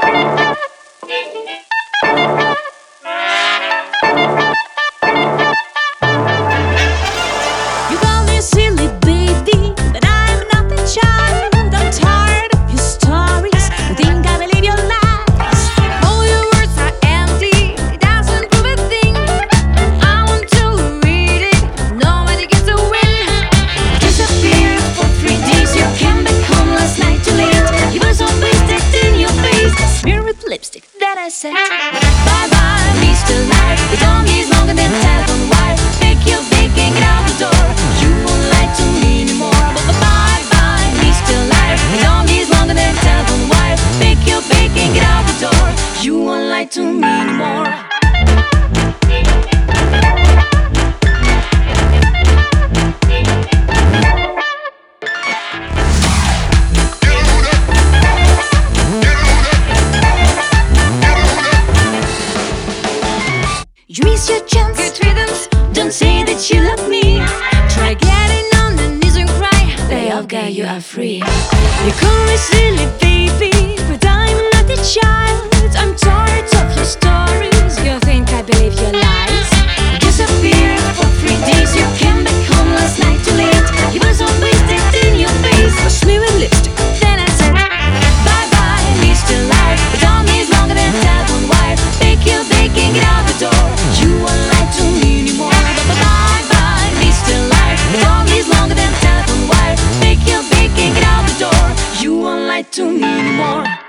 You call me silly baby, but I'm not the child. I'm tired of your stories. I think I believe your lies. All your words are empty. It doesn't prove a thing. I want to read it. Nobody gets a win. Disappeared for 3 days. You came back home last night too late. You were so wasted in your face. Smear with lipstick. Then I said, bye bye, Mr. Liar. The tongue is longer than telephone wire. Make your big and get out the door. You won't lie to me anymore. But bye bye, Mr. Liar. The tongue is longer than telephone wire. Make your big and get out the door. You won't lie to me anymore. You miss your chance, good riddance. Don't say that you love me. Try getting on the knees and cry. Lay off, girl, you are free. You call me silly baby, but I'm not a child. I'm tired of your stories. You think I believe your lies? You disappeared for 3 days. You came back home last night too late. You were so wasted in your face. Wash me with lipstick. Then I said, bye bye, Mr. Liar. The tongue is longer than a telephone wire. Make your bake and get out the door. You won't lie to me anymore. Bye bye, Mr. Liar. The tongue is longer than a telephone wire. Make your bake and get out the door. You won't lie to me anymore.